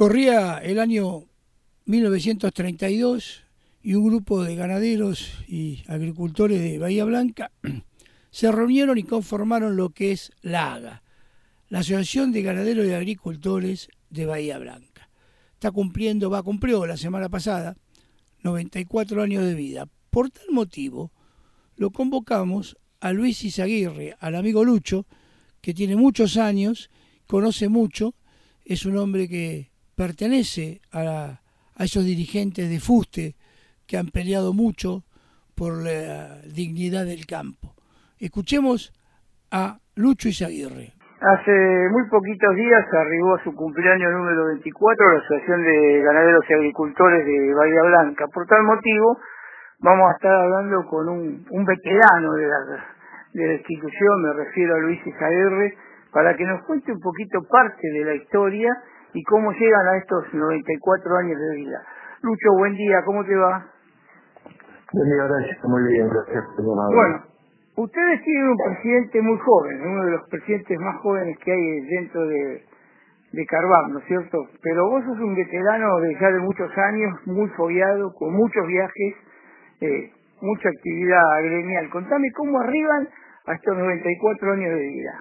Corría el año 1932 y un grupo de ganaderos y agricultores de Bahía Blanca se reunieron y conformaron lo que es la AGA, la Asociación de Ganaderos y Agricultores de Bahía Blanca. Cumplió la semana pasada 94 años de vida. Por tal motivo, lo convocamos a Luis Izaguirre, al amigo Lucho, que tiene muchos años, conoce mucho, es un hombre que pertenece a esos dirigentes de fuste que han peleado mucho por la dignidad del campo. Escuchemos a Lucho Izaguirre. Hace muy poquitos días arribó su cumpleaños número 24 la Asociación de Ganaderos y Agricultores de Bahía Blanca. Por tal motivo, vamos a estar hablando con un veterano de la institución, me refiero a Luis Izaguirre, para que nos cuente un poquito parte de la historia y cómo llegan a estos 94 años de vida. Lucho, buen día, ¿cómo te va? Buen día, gracias, muy bien, gracias por llamar. Bueno, ustedes tienen un presidente muy joven, uno de los presidentes más jóvenes que hay dentro de Carvajal, ¿no es cierto? Pero vos sos un veterano de ya de muchos años, muy fogueado, con muchos viajes, mucha actividad gremial. Contame cómo arriban a estos 94 años de vida.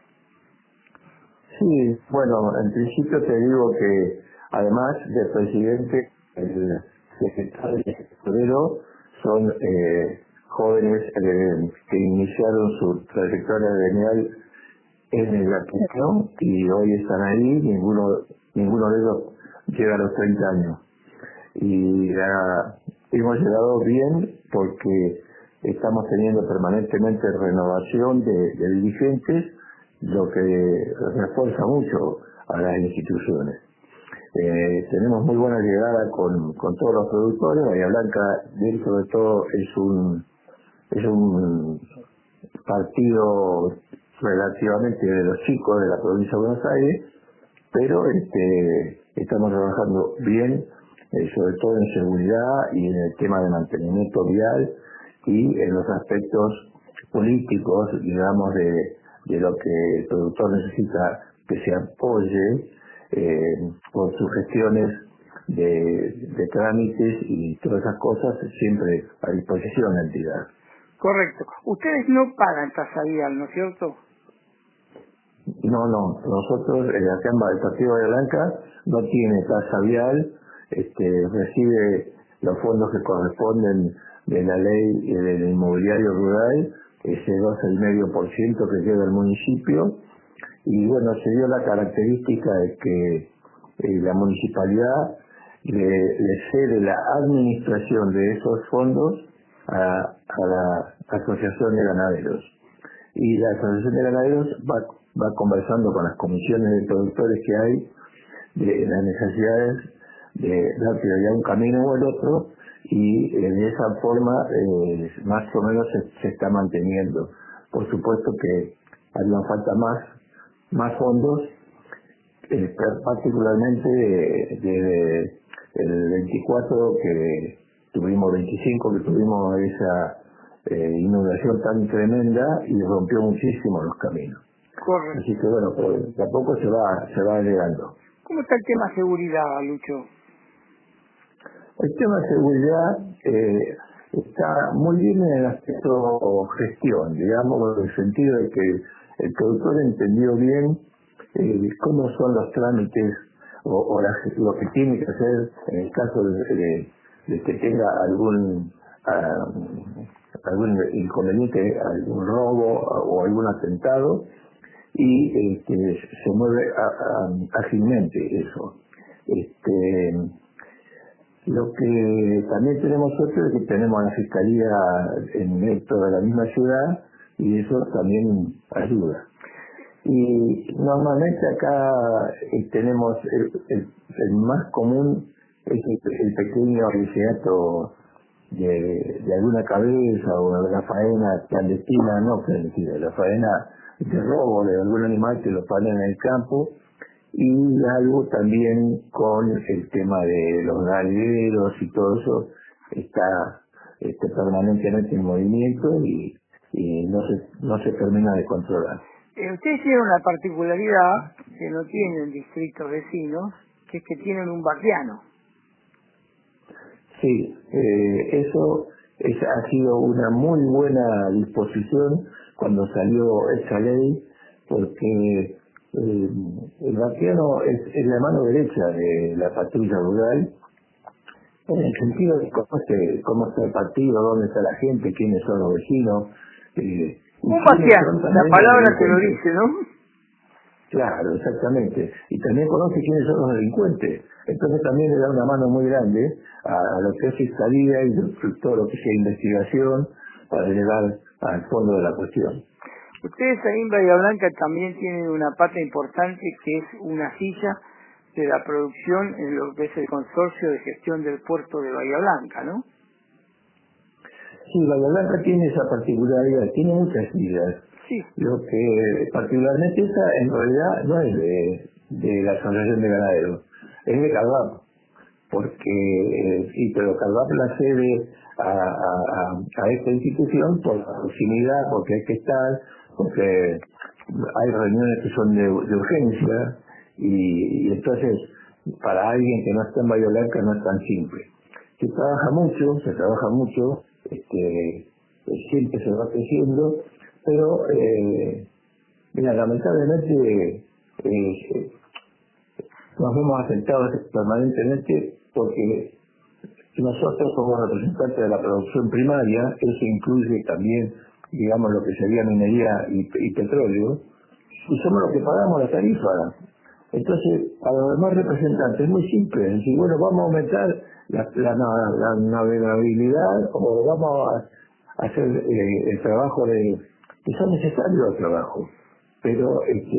Sí, bueno, en principio te digo que además del presidente, el secretario y el tesorero son jóvenes que iniciaron su trayectoria gremial en el Vaticano y hoy están ahí, ninguno de ellos llega a los 30 años. Y hemos llegado bien porque estamos teniendo permanentemente renovación de dirigentes, lo que refuerza mucho a las instituciones. Tenemos muy buena llegada con todos los productores. Bahía Blanca, dentro de todo, es un partido relativamente de los chicos de la provincia de Buenos Aires, pero estamos trabajando bien, sobre todo en seguridad y en el tema de mantenimiento vial y en los aspectos políticos, digamos, de lo que el productor necesita que se apoye por sus gestiones de trámites y todas esas cosas, siempre a disposición de la entidad. Correcto. Ustedes no pagan tasa vial, ¿no es cierto? No, nosotros, acá en el Partido de Bahía Blanca, no tiene tasa vial, recibe los fondos que corresponden de la ley del inmobiliario rural, ese 12,5% que llega al municipio, y bueno, se dio la característica de que la municipalidad le cede la administración de esos fondos a la Asociación de Ganaderos. Y la Asociación de Ganaderos va conversando con las comisiones de productores que hay de las necesidades de dar prioridad a un camino o el otro, y de esa forma más o menos se está manteniendo. Por supuesto que harían falta más fondos, particularmente desde el 24 que tuvimos 25, que tuvimos esa inundación tan tremenda y rompió muchísimo los caminos. Correcto. Así que bueno, pues, de a poco se va agregando. ¿Cómo está el tema seguridad, Lucho? El tema de seguridad está muy bien en el aspecto gestión, digamos, en el sentido de que el productor entendió bien cómo son los trámites o lo que tiene que hacer en el caso de que tenga algún inconveniente, algún robo o algún atentado, y se mueve ágilmente eso. Lo que también tenemos suerte es que tenemos a la Fiscalía en toda la misma ciudad, y eso también ayuda. Y normalmente acá tenemos el más común es el pequeño asesinato de alguna cabeza o de la faena clandestina, no clandestina, la faena de robo de algún animal que lo paran en el campo, y algo también con el tema de los ganaderos y todo eso está permanentemente en movimiento y no se termina de controlar. Ustedes tienen una particularidad que no tienen distritos vecinos, que es que tienen un vaquiano. Sí, eso ha sido una muy buena disposición cuando salió esa ley, porque el vaquiano es la mano derecha de la patrulla rural, en el sentido de cómo está el partido, dónde está la gente, quiénes son los vecinos. Un vaquiano, la palabra te lo dice, ¿no? Claro, exactamente. Y también conoce quiénes son los delincuentes. Entonces también le da una mano muy grande a lo que es fiscalía y todo lo que sea investigación para llegar al fondo de la cuestión. Ustedes ahí en Bahía Blanca también tienen una pata importante que es una silla de la producción en lo que es el consorcio de gestión del puerto de Bahía Blanca, ¿no? Sí, Bahía Blanca tiene esa particularidad, tiene muchas sillas. Sí. Lo que particularmente esa en realidad no es de la Asociación de Ganaderos, es de Calvap, porque sí, pero Calvap la cede a esta institución por la proximidad, porque hay que estar, porque hay reuniones que son de urgencia y entonces para alguien que no está en Bahía Blanca no es tan simple. Se trabaja mucho, siempre se va creciendo, pero mira, lamentablemente nos vemos afectados permanentemente porque nosotros somos representantes de la producción primaria, eso incluye también, digamos, lo que sería minería y petróleo, y somos los que pagamos la tarifa. Entonces, a los demás representantes es muy simple, es decir, bueno, vamos a aumentar la navegabilidad o vamos a hacer el trabajo que son necesarios al trabajo, pero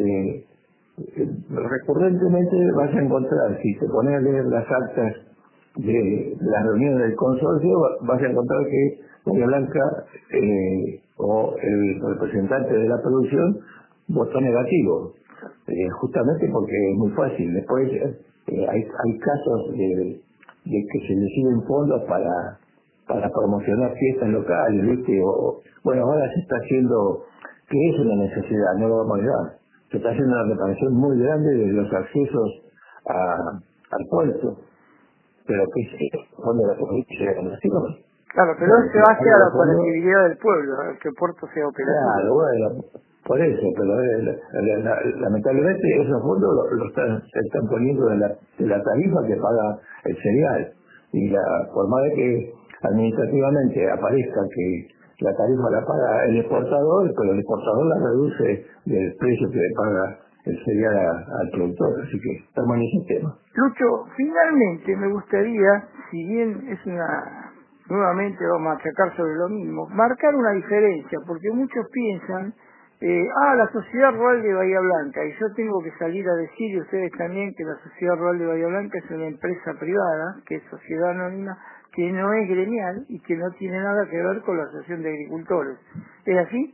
recurrentemente vas a encontrar, si te pones a leer las actas de las reuniones del consorcio, vas a encontrar que Bahía Blanca o el representante de la producción votó negativo, justamente porque es muy fácil. Después hay casos de que se deciden fondos para promocionar fiestas locales, ¿viste? Bueno, ahora se está haciendo, que es una necesidad, no lo vamos a negar, se está haciendo una reparación muy grande de los accesos al puerto, pero que es fondo de la provincia de Nación. Claro, pero se va hacia la conectividad del pueblo, que el puerto sea operativo. Claro, bueno, por eso, pero lamentablemente esos fondos se están poniendo de la tarifa que paga el cereal. Y por más de que administrativamente aparezca que la tarifa la paga el exportador, pero el exportador la reduce del precio que le paga el cereal al productor, así que estamos en ese tema. Lucho, finalmente me gustaría, si bien es nuevamente vamos a achacar sobre lo mismo, marcar una diferencia, porque muchos piensan, la Sociedad Rural de Bahía Blanca, y yo tengo que salir a decir, y ustedes también, que la Sociedad Rural de Bahía Blanca es una empresa privada, que es sociedad anónima, que no es gremial y que no tiene nada que ver con la Asociación de Agricultores. ¿Es así?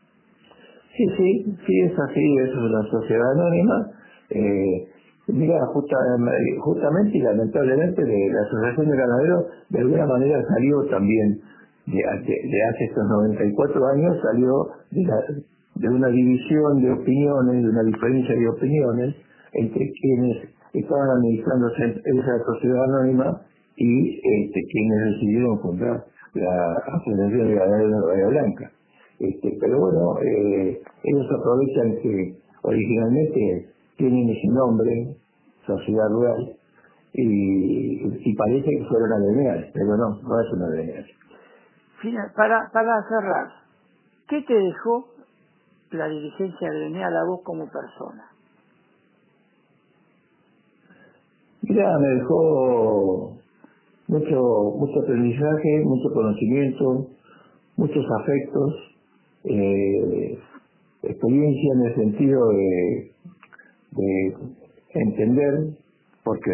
Sí, es así, es una sociedad anónima. Mira, justamente y lamentablemente la Asociación de Ganaderos de alguna manera salió también de hace estos 94 años, salió de una división de opiniones, de una diferencia de opiniones entre quienes estaban administrando esa sociedad anónima y quienes decidieron fundar la Asociación de Ganaderos de Bahía Blanca. Pero bueno, ellos aprovechan que originalmente tienen ese nombre, Sociedad Rural, y parece que fueron agremiales, pero no es una agremial. Para cerrar, ¿qué te dejó la dirigencia gremial a vos como persona? Mira, me dejó mucho aprendizaje, mucho conocimiento, muchos afectos, experiencia en el sentido de entender, porque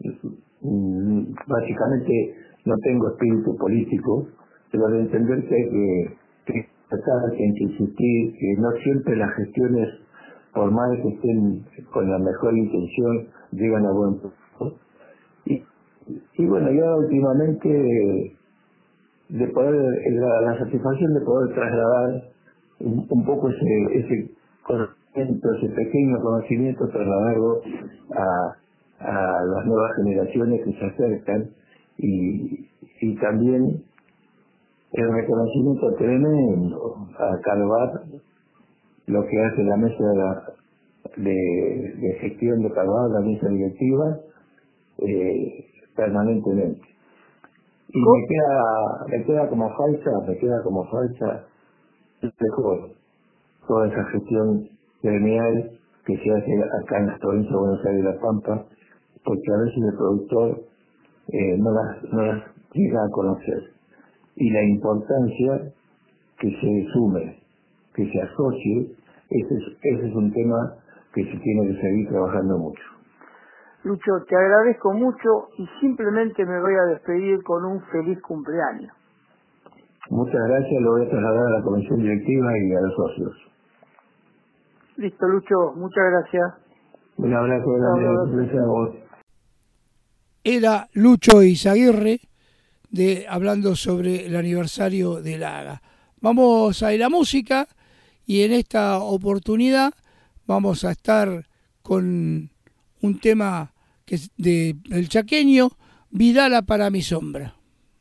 básicamente no tengo espíritu político, pero de entender que hay que tratar, que hay que insistir, que no siempre las gestiones, por más que estén con la mejor intención, llegan a buen punto. Y bueno, ya últimamente de poder, la satisfacción de poder trasladar un poco ese conocimiento, ese pequeño conocimiento, trasladarlo a las nuevas generaciones que se acercan y también el reconocimiento tremendo a Carvar, lo que hace la mesa de gestión de Carvar, la mesa directiva, permanentemente. Y me queda como falta mejor toda esa gestión gremial que se hace acá en la provincia de Buenos Aires de La Pampa, porque a veces el productor no las llega a conocer. Y la importancia que se sume, que se asocie, ese es un tema que se tiene que seguir trabajando mucho. Lucho, te agradezco mucho y simplemente me voy a despedir con un feliz cumpleaños. Muchas gracias, lo voy a trasladar a la comisión directiva y a los socios. Listo, Lucho, muchas gracias. Un abrazo grande, gracias a vos. Era Lucho Izaguirre hablando sobre el aniversario de la AGA. Vamos a ir a música y en esta oportunidad vamos a estar con un tema que es del chaqueño, Vidala para mi sombra.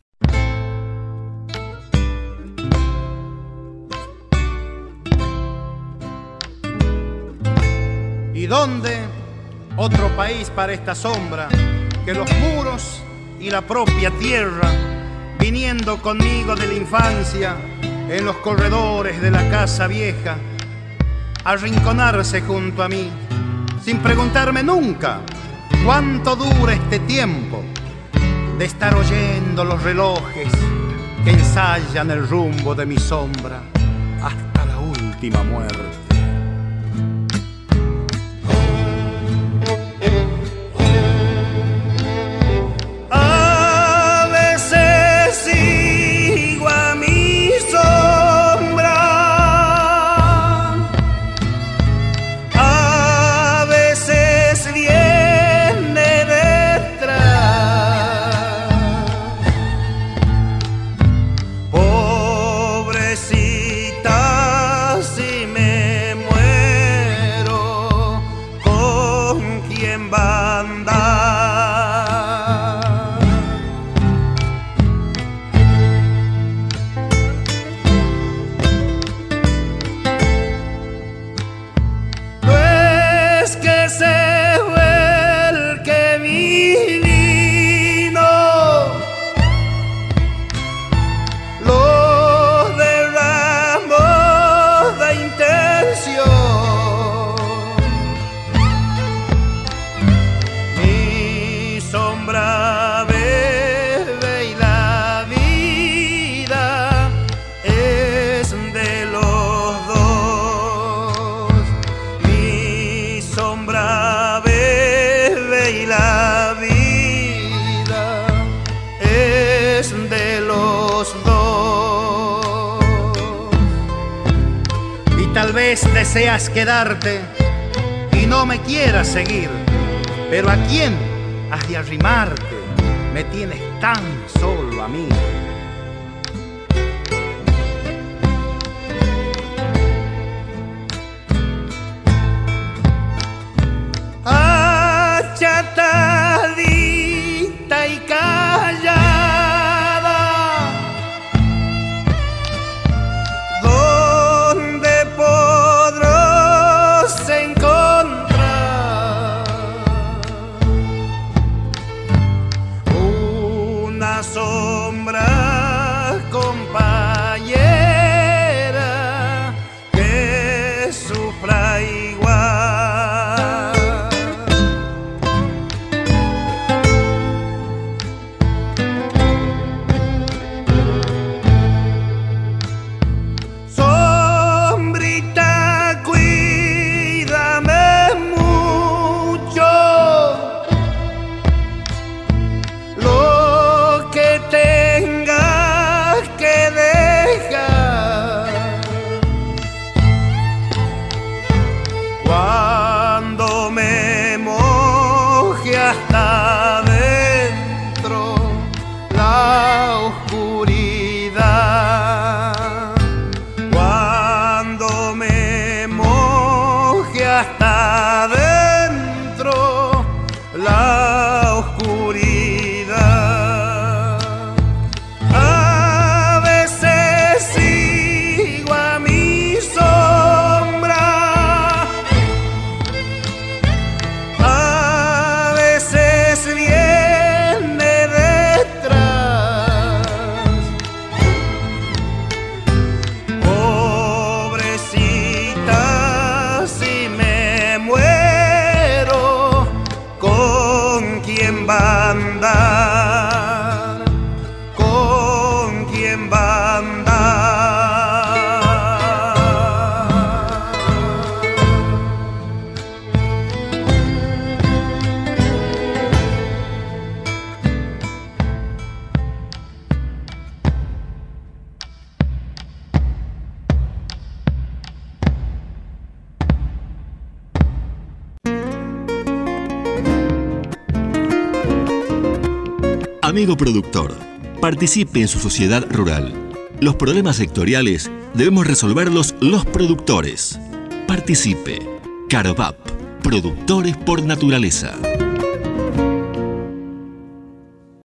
¿Y dónde otro país para esta sombra que los muros y la propia tierra, viniendo conmigo de la infancia en los corredores de la casa vieja, arrinconarse junto a mí, sin preguntarme nunca cuánto dura este tiempo de estar oyendo los relojes que ensayan el rumbo de mi sombra hasta la última muerte? Deseas quedarte y no me quieras seguir, pero ¿a quién has de arrimarte? Me tienes tan solo a mí. Achatadita y callada, sombra Amigo productor, participe en su sociedad rural. Los problemas sectoriales debemos resolverlos los productores. Participe. Carvap, productores por naturaleza.